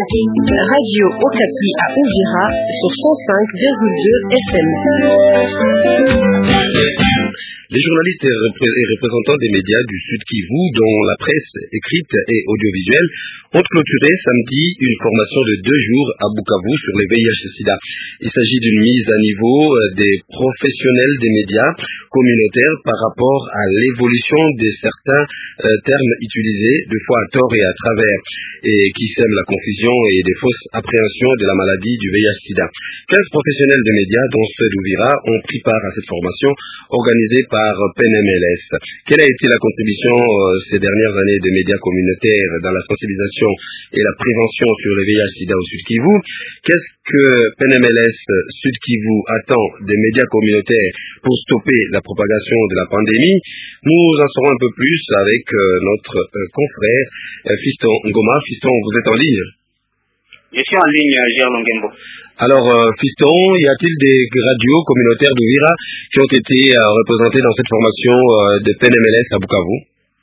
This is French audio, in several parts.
Radio Okapi à Uvira sur 105,2 FM. Les journalistes et représentants des médias du Sud Kivu, dont la presse écrite et audiovisuelle, ont clôturé samedi une formation de 2 jours à Bukavu sur les VIH-Sida. Il s'agit d'une mise à niveau des professionnels des médias communautaires par rapport à l'évolution de certains termes utilisés, de fois à tort et à travers, et qui sèment la confusion et des fausses appréhensions de la maladie du VIH-Sida. 15 professionnels de médias, dont ceux d'Uvira, ont pris part à cette formation organisée par PNMLS. Quelle a été la contribution ces dernières années des médias communautaires dans la sensibilisation et la prévention sur le VIH-Sida au Sud Kivu? Qu'est-ce que PNMLS Sud Kivu attend des médias communautaires pour stopper la propagation de la pandémie? Nous en saurons un peu plus avec notre confrère Fiston Ngoma. Fiston, vous êtes en ligne? Je suis en ligne, Gérard Longembo. Alors, Fiston, y a-t-il des radios communautaires d'Uvira qui ont été représentées dans cette formation de PNMLS à Bukavu?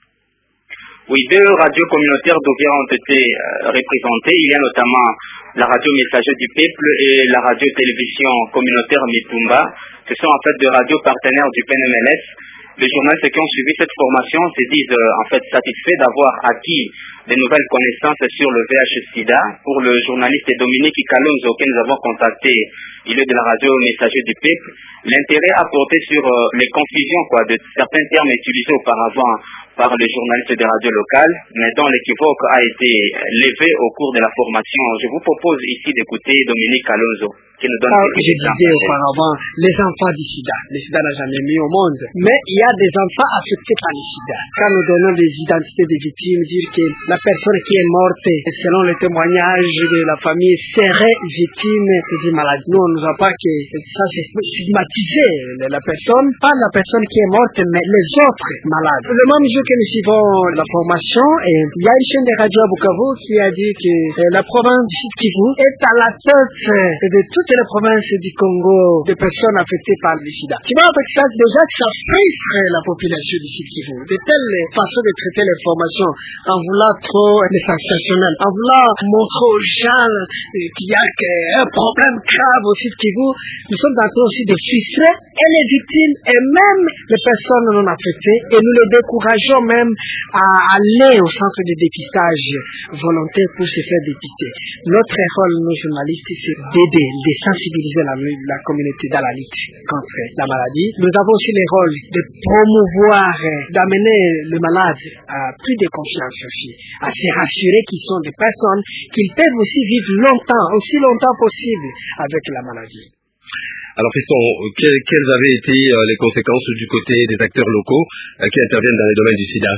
Oui, 2 radios communautaires d'Uvira ont été représentées. Il y a notamment la radio Messager du Peuple et la radio-télévision communautaire Mitumba. Ce sont en fait 2 radios partenaires du PNMLS. Les journalistes qui ont suivi cette formation se disent en fait satisfaits d'avoir acquis de nouvelles connaissances sur le VIH-Sida. Pour le journaliste Dominique Kalonzo, que nous avons contacté, il est de la radio Messager du Peuple, l'intérêt à porter sur les confusions de certains termes utilisés auparavant par les journalistes des radios locales, mais dont l'équivoque a été levé au cours de la formation. Je vous propose ici d'écouter Dominique Kalonzo, qui nous donne quelques exemples. Je disais auparavant, les enfants du sida. Le sida n'a jamais mis au monde. Mais il y a des enfants affectés par le sida. Quand nous donnons des identités des victimes, dire que la personne qui est morte, selon le témoignage de la famille, serait victime d'une maladie. Nous, on ne voit pas que ça c'est stigmatiser la personne, pas la personne qui est morte, mais les autres malades. Le même jour que nous suivons la formation, il y a une chaîne de radio à Bukavu qui a dit que la province du Sud Kivu est à la tête de toutes les provinces du Congo de personnes affectées par le sida. Tu vois, avec ça, déjà, ça frustre la population du Sud Kivu. De telle façon de traiter l'information, en voulant trop les sensationnel, en voulant montrer aux gens qu'il y a un problème grave au Sud Kivu, nous sommes en train aussi de frustrer et les victimes et même les personnes non affectées, et nous les décourageons même à aller au centre de dépistage volontaire pour se faire dépister. Notre rôle, nos journalistes, c'est d'aider, de sensibiliser la communauté dans la lutte contre la maladie. Nous avons aussi le rôle de promouvoir, d'amener le malade à plus de confiance aussi, à se rassurer qu'ils sont des personnes qu'ils peuvent aussi vivre longtemps, aussi longtemps possible avec la maladie. Alors, Fiston, quelles avaient été les conséquences du côté des acteurs locaux qui interviennent dans les domaines du sida?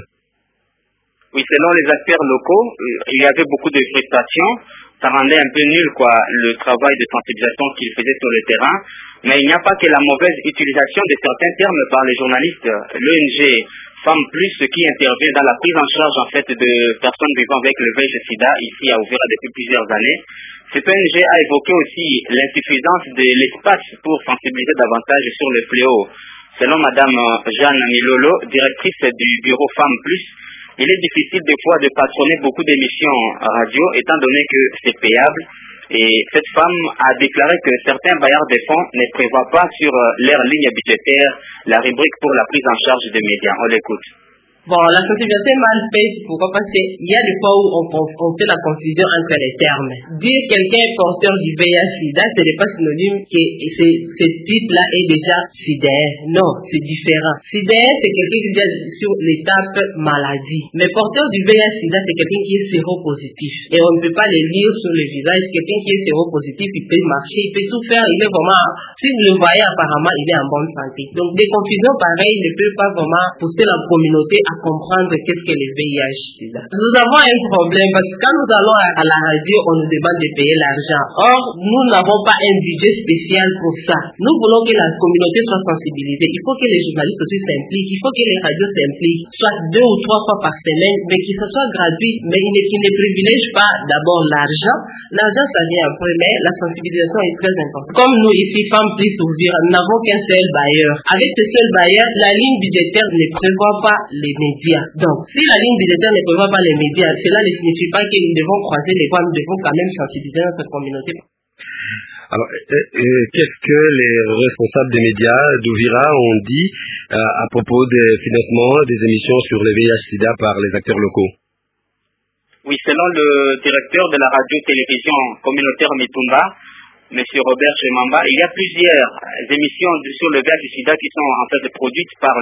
Oui, selon les acteurs locaux, il y avait beaucoup de frustration. Ça rendait un peu nul le travail de sensibilisation qu'ils faisaient sur le terrain. Mais il n'y a pas que la mauvaise utilisation de certains termes par les journalistes. L'ONG Femmes Plus, qui intervient dans la prise en charge de personnes vivant avec le VIH-Sida ici à Uvira depuis plusieurs années. Cette ONG a évoqué aussi l'insuffisance de l'espace pour sensibiliser davantage sur le fléau. Selon Madame Jeanne Milolo, directrice du bureau Femmes Plus, il est difficile des fois de patronner beaucoup d'émissions radio étant donné que c'est payable. Et cette femme a déclaré que certains bailleurs de fonds ne prévoient pas sur leur ligne budgétaire la rubrique pour la prise en charge des médias. On l'écoute. Bon, la sensibilisation est mal faite, pourquoi? Parce qu'il y a des fois où on fait la confusion entre les termes. Dire quelqu'un est porteur du VIH-Sida, ce n'est pas synonyme que ce titre-là est déjà SIDAire. Non, c'est différent. SIDAire, c'est quelqu'un qui est déjà sur l'étape maladie. Mais porteur du VIH-Sida, c'est quelqu'un qui est séropositif. Et on ne peut pas le lire sur le visage. Quelqu'un qui est séropositif, il peut marcher, il peut tout faire. Il est vraiment, si vous le voyez apparemment, il est en bonne santé. Donc, des confusions pareilles ne peuvent pas vraiment pousser la communauté à comprendre qu'est-ce que le VIH-Sida. Nous avons un problème parce que quand nous allons à la radio, on nous demande de payer l'argent. Or, nous n'avons pas un budget spécial pour ça. Nous voulons que la communauté soit sensibilisée. Il faut que les journalistes aussi s'impliquent. Il faut que les radios s'impliquent, soit 2 ou 3 fois par semaine, mais que ce soit gratuit, mais qui ne privilège pas d'abord l'argent. L'argent, ça vient après, mais la sensibilisation est très importante. Comme nous ici, Femmes Plus Uvira, nous n'avons qu'un seul bailleur. Avec ce seul bailleur, la ligne budgétaire ne prévoit pas les médias. Donc, si la ligne budgétaire ne prévoit pas les médias, cela ne signifie pas que nous devons croiser les bras, nous devons quand même sensibiliser notre communauté. Alors, qu'est-ce que les responsables des médias d'Uvira ont dit à propos des financements des émissions sur le VIH/SIDA par les acteurs locaux? Oui, selon le directeur de la radio-télévision communautaire Mitumba, M. Robert Chemamba, il y a plusieurs émissions sur le VIH/SIDA qui sont en fait produites par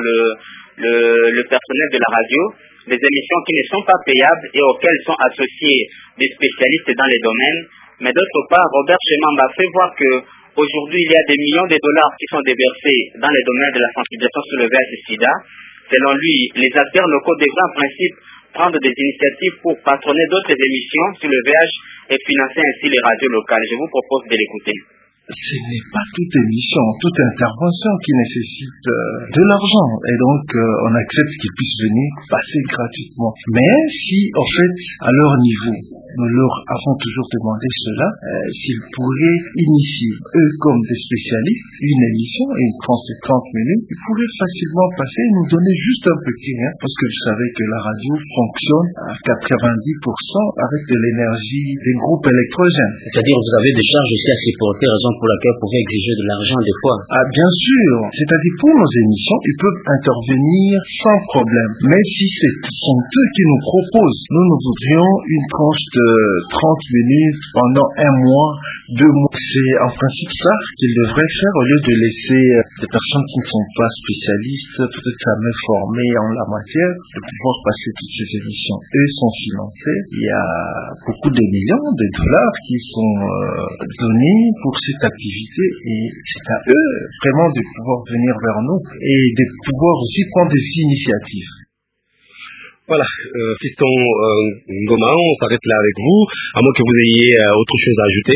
le personnel de la radio, des émissions qui ne sont pas payables et auxquelles sont associés des spécialistes dans les domaines. Mais d'autre part, Robert Chemamba fait voir que aujourd'hui il y a des millions de dollars qui sont déversés dans les domaines de la sensibilisation sur le VIH/SIDA. Selon lui, les acteurs locaux devraient en principe prendre des initiatives pour patronner d'autres émissions sur le VIH et financer ainsi les radios locales. Je vous propose de l'écouter. Ce n'est pas toute émission, toute intervention qui nécessite de l'argent. Et donc, on accepte qu'ils puissent venir passer gratuitement. Mais si, en fait, à leur niveau, nous leur avons toujours demandé cela, s'ils pourraient initier, eux comme des spécialistes, une émission, une tranche de 30 minutes, ils pourraient facilement passer et nous donner juste un petit rien, parce que vous savez que la radio fonctionne à 90% avec de l'énergie des groupes électrogènes. C'est-à-dire, vous avez des charges aussi à supporter, raison pour laquelle vous pouvez exiger de l'argent des fois. Ah, bien sûr. C'est-à-dire, pour nos émissions, ils peuvent intervenir sans problème. Mais si ce sont eux qui nous proposent, nous voudrions une tranche de 30 minutes pendant un mois, 2 mois. C'est en principe ça qu'ils devraient faire au lieu de laisser des personnes qui ne sont pas spécialistes, peut-être jamais formées en la matière, de pouvoir passer toutes ces émissions. Eux sont financés. Il y a beaucoup de millions de dollars qui sont donnés pour cette activité et c'est à eux vraiment de pouvoir venir vers nous et de pouvoir aussi prendre des initiatives. Voilà, Fiston Ngoma, on s'arrête là avec vous, à moins que vous ayez autre chose à ajouter.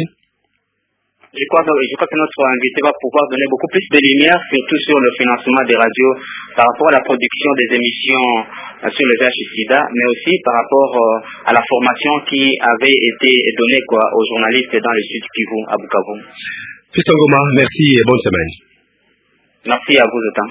Je crois que notre invité va pouvoir donner beaucoup plus de lumière, surtout sur le financement des radios par rapport à la production des émissions sur le VIH/SIDA, mais aussi par rapport à la formation qui avait été donnée aux journalistes dans le Sud Kivu, à Bukavu. Fiston Ngoma, merci et bonne semaine. Merci à vous autant.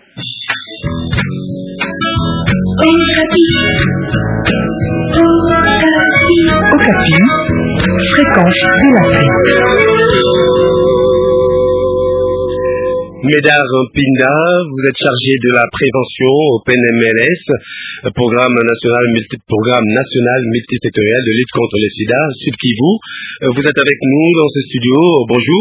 Okapi, fréquence de l'Afrique. Médard Pinda, vous êtes chargé de la prévention au PNMLS, programme national multisectoriel de lutte contre le sida, Sud Kivu. Vous êtes avec nous dans ce studio. Bonjour.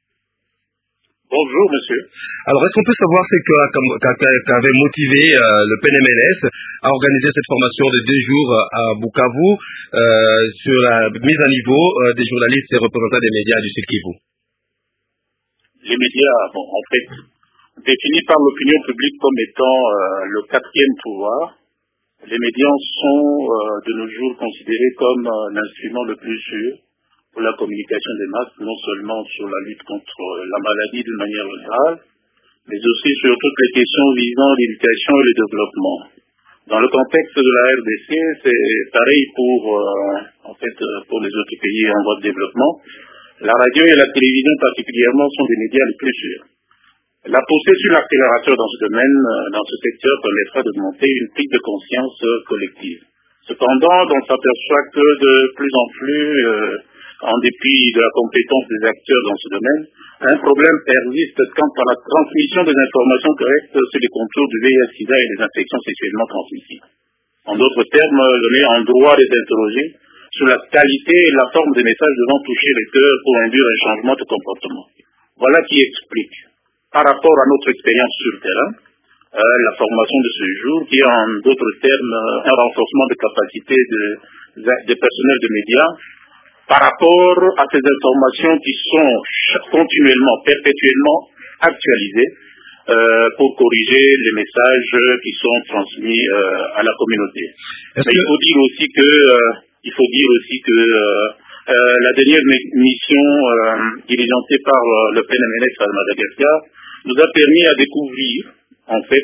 Bonjour, monsieur. Alors, est-ce qu'on peut savoir ce qu'avait motivé le PNMLS à organiser cette formation de 2 jours à Bukavu sur la mise à niveau des journalistes et représentants des médias du Sud Kivu? Les médias, en fait, définis par l'opinion publique comme étant le 4e pouvoir, les médias sont de nos jours considérés comme l'instrument le plus sûr pour la communication des masses, non seulement sur la lutte contre la maladie d'une manière générale, mais aussi sur toutes les questions visant l'éducation et le développement. Dans le contexte de la RDC, c'est pareil pour les autres pays en voie de développement. La radio et la télévision particulièrement sont des médias les plus sûrs. La poussée sur l'accélérateur dans ce domaine, dans ce secteur, permettra de monter une prise de conscience collective. Cependant, on s'aperçoit que de plus en plus, en dépit de la compétence des acteurs dans ce domaine, un problème persiste quant à la transmission des informations correctes sur les contours du VIH/SIDA et des infections sexuellement transmissibles. En d'autres termes, on est en droit de s'interroger sur la qualité et la forme des messages devant toucher les cœurs pour induire un changement de comportement. Voilà qui explique, par rapport à notre expérience sur le terrain, la formation de ce jour, qui est en d'autres termes un renforcement de capacité des personnels de médias par rapport à ces informations qui sont continuellement, perpétuellement actualisées pour corriger les messages qui sont transmis à la communauté. Mais il faut dire aussi que la dernière mission diligentée par le PNMLS à Madagascar nous a permis à découvrir, en fait,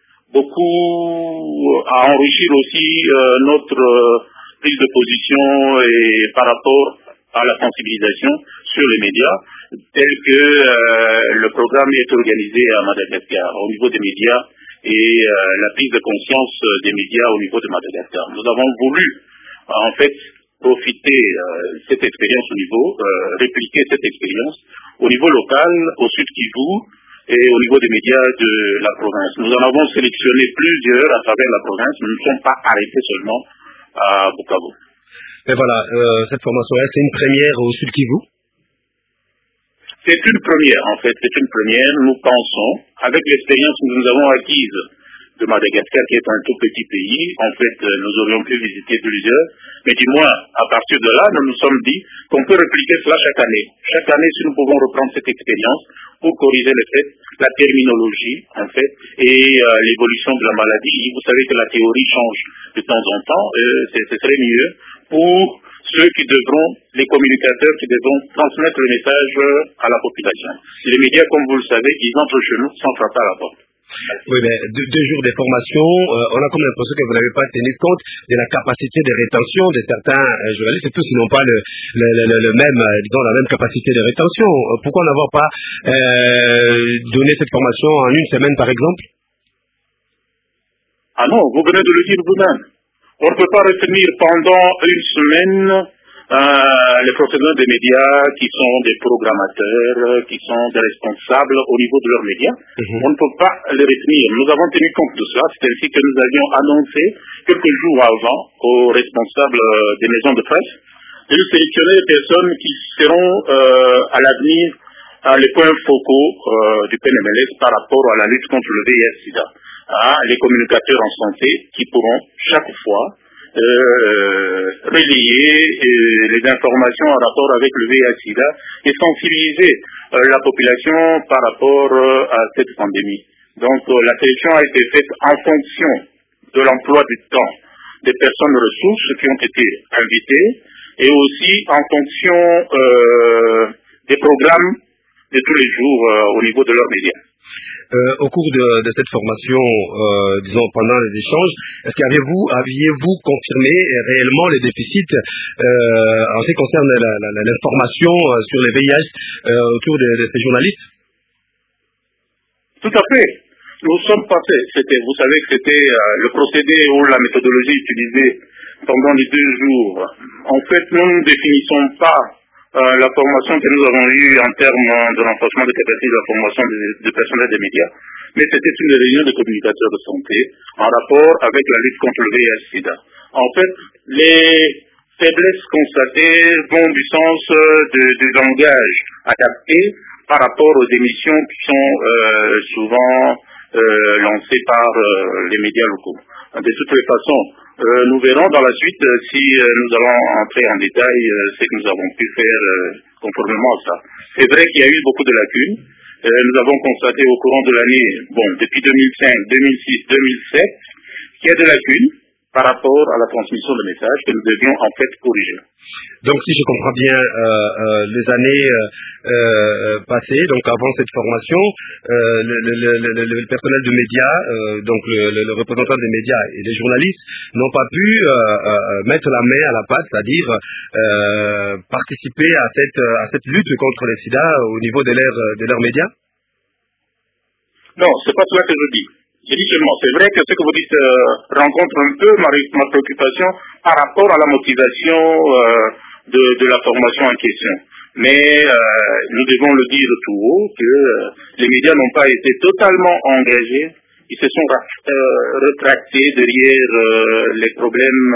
à enrichir aussi notre prise de position et par rapport à la sensibilisation sur les médias, tel que le programme est organisé à Madagascar. Au niveau des médias, et la prise de conscience des médias au niveau de Madagascar. Nous avons voulu, en fait, profiter cette expérience répliquer cette expérience au niveau local, au Sud Kivu, et au niveau des médias de la province. Nous en avons sélectionné plusieurs à travers la province, nous ne sommes pas arrêtés seulement à Bukavu. Et voilà, cette formation-là, c'est une première au Sud Kivu? C'est une première, en fait, c'est une première. Nous pensons, avec l'expérience que nous avons acquise de Madagascar, qui est un tout petit pays, en fait, nous aurions pu visiter plusieurs, mais du moins, à partir de là, nous nous sommes dit qu'on peut répliquer cela chaque année. Chaque année, si nous pouvons reprendre cette expérience pour corriger les faits, la terminologie, en fait, et l'évolution de la maladie. Vous savez que la théorie change de temps en temps, ce serait mieux pour ceux qui devront, les communicateurs qui devront transmettre le message à la population. Les médias, comme vous le savez, ils entrent chez nous sans frapper à la porte. Oui, mais deux jours de formation, on a comme l'impression que vous n'avez pas tenu compte de la capacité de rétention de certains journalistes, tous ils n'ont pas le même, disons, la même capacité de rétention. Pourquoi n'avoir pas donné cette formation en une semaine, par exemple? Ah non, vous venez de le dire vous-même. On ne peut pas retenir pendant une semaine les professionnels des médias qui sont des programmateurs, qui sont des responsables au niveau de leurs médias. On ne peut pas les retenir. Nous avons tenu compte de cela. C'est ainsi que nous avions annoncé quelques jours avant aux responsables des maisons de presse de sélectionner des personnes qui seront à l'avenir les points focaux du PNMLS par rapport à la lutte contre le VIH-Sida. Les communicateurs en santé qui pourront chaque fois relayer les informations en rapport avec le VIH-Sida et sensibiliser la population par rapport à cette pandémie. Donc la sélection a été faite en fonction de l'emploi du temps des personnes ressources qui ont été invitées et aussi en fonction des programmes de tous les jours au niveau de leurs médias. Au cours de cette formation, disons pendant les échanges, est-ce qu'aviez-vous confirmé réellement les déficits en ce qui concerne l'information sur les VIH autour de ces journalistes? Tout à fait. Nous sommes passés. Vous savez que c'était le procédé ou la méthodologie utilisée pendant les 2 jours. En fait, nous ne définissons pas la formation que nous avons eue en termes de renforcement des capacités de la formation des personnels des médias, mais c'était une réunion de communicateurs de santé en rapport avec la lutte contre le VIH-Sida. En fait, les faiblesses constatées vont du sens du langage adapté par rapport aux émissions qui sont souvent lancées par les médias locaux. De toutes les façons, nous verrons dans la suite si nous allons entrer en détail ce que nous avons pu faire conformément à ça. C'est vrai qu'il y a eu beaucoup de lacunes. Nous avons constaté au courant de l'année, depuis 2005, 2006, 2007, qu'il y a des lacunes par rapport à la transmission de messages que nous devions en fait corriger. Donc si je comprends bien, les années passées, donc avant cette formation, le personnel de médias, donc le représentant des médias et les journalistes n'ont pas pu mettre la main à la pâte, c'est-à-dire participer à cette lutte contre le sida au niveau de leurs médias? Non, c'est pas cela que je dis. J'ai dit seulement, c'est vrai que ce que vous dites rencontre un peu ma préoccupation par rapport à la motivation de la formation en question. Mais nous devons le dire tout haut que les médias n'ont pas été totalement engagés. Ils se sont rétractés derrière les problèmes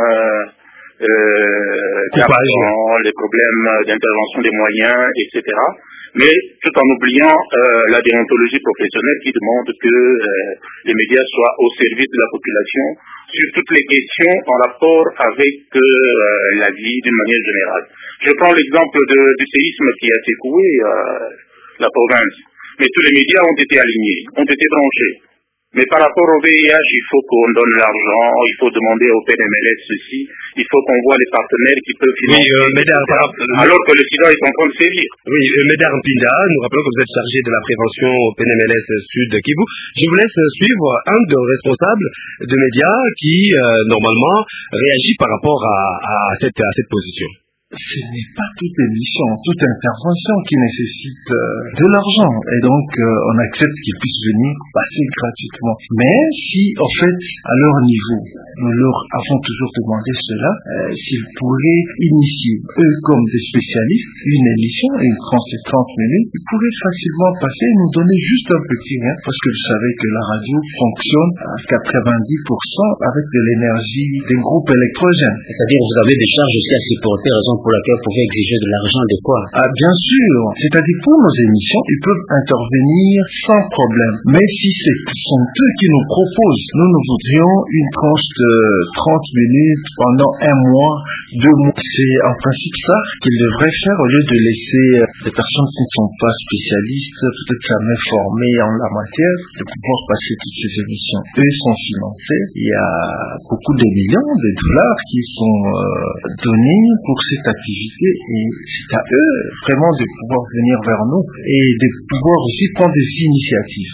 d'argent, les problèmes d'intervention des moyens, etc. Mais tout en oubliant la déontologie professionnelle qui demande que les médias soient au service de la population sur toutes les questions en rapport avec la vie d'une manière générale. Je prends l'exemple du séisme qui a secoué la province. Mais tous les médias ont été alignés, ont été branchés. Mais par rapport au VIH, il faut qu'on donne l'argent, il faut demander au PNMLS ceci, il faut qu'on voit les partenaires qui peuvent financer, alors que le sida est en train de sévir. Oui, Médard Mpinda, nous rappelons que vous êtes chargé de la prévention au PNMLS Sud Kivu. Je vous laisse suivre un de nos responsables de médias qui, normalement, réagit par rapport à cette position. ce n'est pas toute émission, toute intervention qui nécessite de l'argent. Et donc, on accepte qu'ils puissent venir passer gratuitement. Mais si, en fait, à leur niveau, nous leur avons toujours demandé cela, s'ils pourraient initier, eux comme des spécialistes, une émission, une tranche de 30 minutes, ils pourraient facilement passer et nous donner juste un petit rien, parce que vous savez que la radio fonctionne à 90% avec de l'énergie d'un groupe électrogène. C'est-à-dire, vous avez des charges aussi à supporter, raison pour laquelle vous pouvez exiger de l'argent de quoi? Bien sûr. C'est-à-dire, pour nos émissions, ils peuvent intervenir sans problème. Mais si ce sont eux qui nous proposent, nous voudrions une tranche de 30 minutes pendant 1 mois, 2 mois. C'est en principe ça qu'ils devraient faire au lieu de laisser des personnes qui ne sont pas spécialistes, peut-être jamais formées en la matière, de pouvoir passer toutes ces émissions. Eux sont financés. Il y a beaucoup de millions de dollars qui sont donnés pour cette activité et c'est à eux vraiment de pouvoir venir vers nous et de pouvoir aussi prendre des initiatives.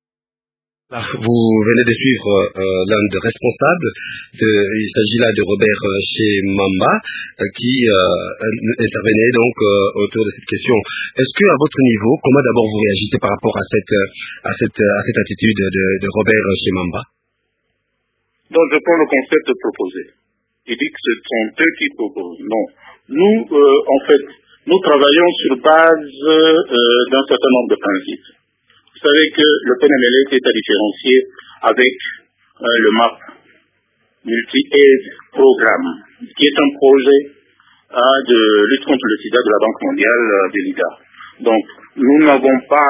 Vous venez de suivre l'un des responsables. Il s'agit là de Robert Chemamba qui intervenait donc autour de cette question. Est-ce que à votre niveau, comment d'abord vous réagissez par rapport à cette attitude de Robert Chemamba? Donc je prends le concept proposé. Il dit que ce sont eux qui proposent. Non. Nous, en fait, nous travaillons sur base d'un certain nombre de principes. Vous savez que le PNMLS est à différencier avec le MAP, Multi-Aid Programme, qui est un projet de lutte contre le sida de la Banque mondiale de l'IDA. Donc, nous n'avons pas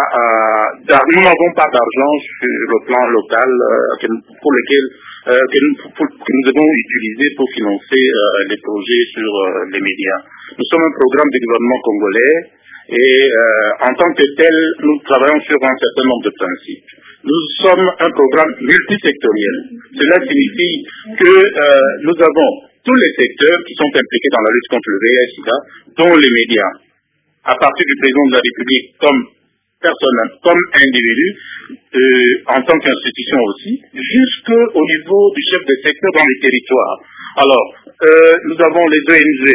d'argent sur le plan local pour lequel que nous devons utiliser pour financer les projets sur les médias. Nous sommes un programme du gouvernement congolais et en tant que tel, nous travaillons sur un certain nombre de principes. Nous sommes un programme multisectoriel. Cela signifie que nous avons tous les secteurs qui sont impliqués dans la lutte contre le VIH-Sida, dont les médias. À partir du président de la République comme personne, comme individu, en tant qu'institution aussi, jusqu'au niveau du chef de secteur dans les territoires. Alors, nous avons les ONG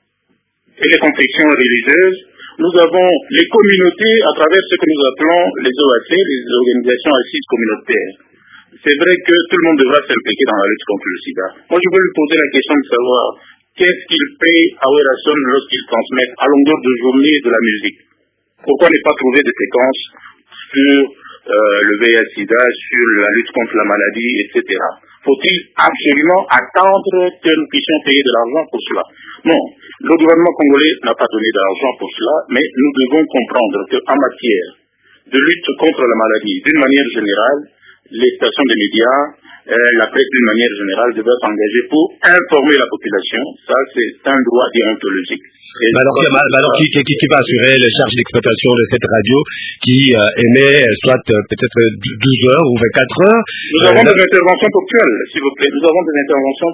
et les confessions religieuses, nous avons les communautés à travers ce que nous appelons les OAC, les organisations assises communautaires. C'est vrai que tout le monde devra s'impliquer dans la lutte contre le sida. Moi, je veux lui poser la question de savoir qu'est-ce qu'il paye à Werason lorsqu'il transmet à longueur de journée de la musique. Pourquoi ne pas trouver des séquences sur le VIH-Sida, sur la lutte contre la maladie, etc. Faut-il absolument attendre que nous puissions payer de l'argent pour cela? Non, le gouvernement congolais n'a pas donné d'argent pour cela, mais nous devons comprendre qu'en matière de lutte contre la maladie, d'une manière générale, les stations de médias, la presse d'une manière générale devrait s'engager pour informer la population. Ça, c'est un droit déontologique. Alors, qui va assurer les charges d'exploitation de cette radio qui émet soit peut-être 12 heures ou 24 heures? Nous avons des interventions ponctuelles, s'il vous plaît. Nous avons des interventions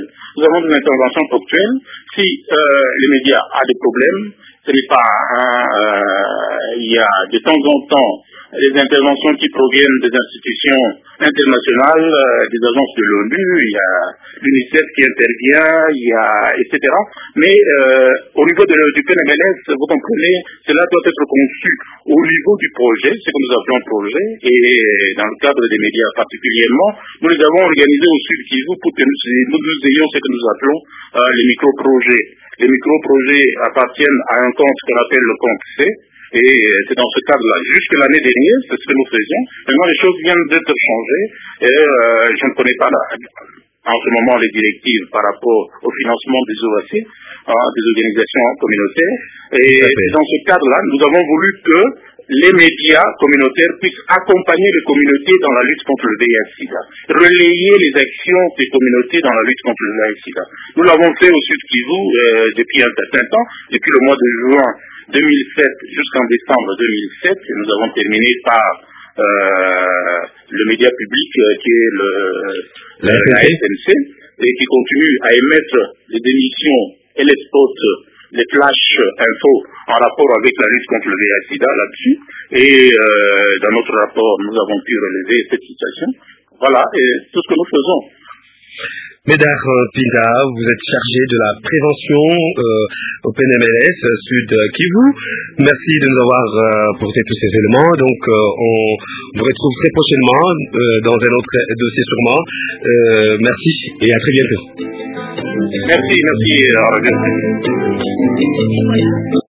ponctuelles. Si les médias ont des problèmes, ce n'est pas... il y a de temps en temps les interventions qui proviennent des institutions internationales, des agences de l'ONU, il y a l'UNICEF qui intervient, il y a etc. Mais au niveau du PNMLS, vous comprenez, cela doit être conçu au niveau du projet, ce que nous appelons projet, et dans le cadre des médias particulièrement, nous les avons organisés au Sud Kivu pour que nous ayons ce que nous appelons les micro-projets. Les micro-projets appartiennent à un compte qu'on appelle le compte C, et c'est dans ce cadre-là. Jusque l'année dernière, c'est ce que nous faisions. Maintenant, les choses viennent d'être changées, et je ne connais pas en ce moment les directives par rapport au financement des OAC, des organisations communautaires. Et dans ce cadre-là, nous avons voulu que les médias communautaires puissent accompagner les communautés dans la lutte contre le VIH-Sida, relayer les actions des communautés dans la lutte contre le VIH-Sida. Nous l'avons fait au Sud Kivu depuis un certain temps, depuis le mois de juin 2007 jusqu'en décembre 2007, et nous avons terminé par le média public qui est la SNC, et qui continue à émettre les émissions et les spots, les flash infos en rapport avec la lutte contre le VIH-Sida là-dessus. Et dans notre rapport, nous avons pu relever cette situation. Voilà, et tout ce que nous faisons. Médard Pinda, vous êtes chargé de la prévention au PNMLS Sud Kivu. Merci de nous avoir apporté tous ces éléments. Donc, on vous retrouve très prochainement dans un autre dossier sûrement. Merci et à très bientôt. Merci.